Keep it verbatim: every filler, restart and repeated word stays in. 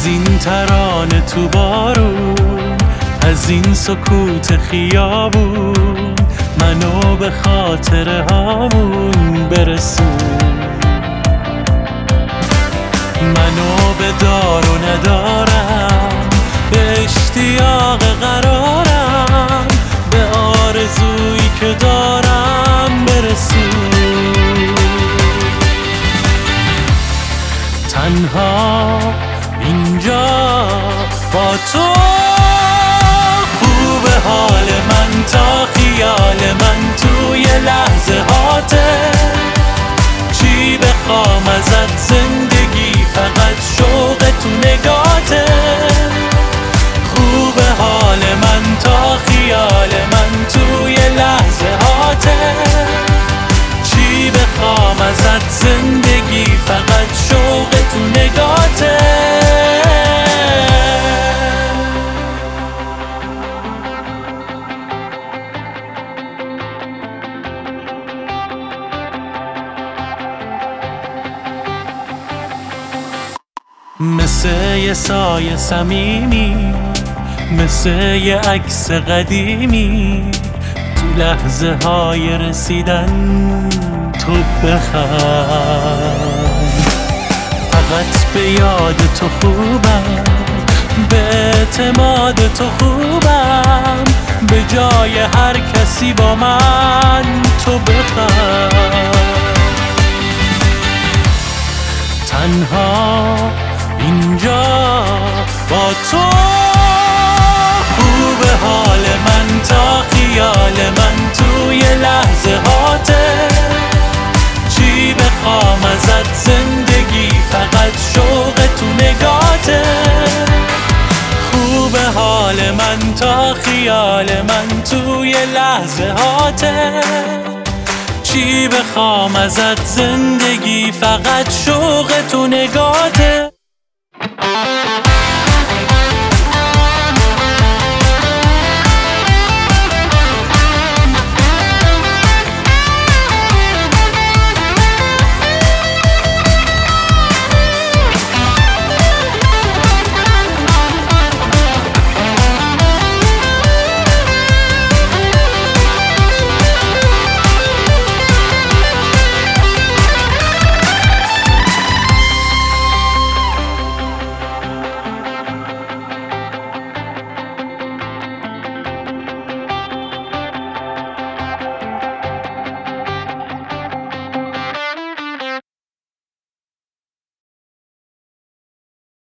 این ترانه تو بارون، از این سکوت خیابون، منو به خاطر هامون برسون. منو به دار و ندارم، به اشتیاق قرارم، به آرزویی که دارم برسون. تنها اینجا با تو خوب حال من تا خیال من توی لحظه هاته. چی بخوام ازت زندگی فقط شوق تو نگاته. خوب حال من تا خیال من توی لحظه هاته. چی بخوام ازت زندگی فقط شوق تو نگاته. مثل یه سایه صمیمی، مثل یه عکس قدیمی، تو لحظه های رسیدن تو بخند. فقط به یاد تو خوبم، به اعتماد تو خوبم، به جای هر کسی با من تو بخند. تنها اینجا با تو خوب حال من تا خیال من توی لحظه هاته. چی بخوام ازت زندگی فقط شوق تو نگاته. خوب حال من تا خیال من توی لحظه هاته. چی بخوام ازت زندگی فقط شوق تو نگاته.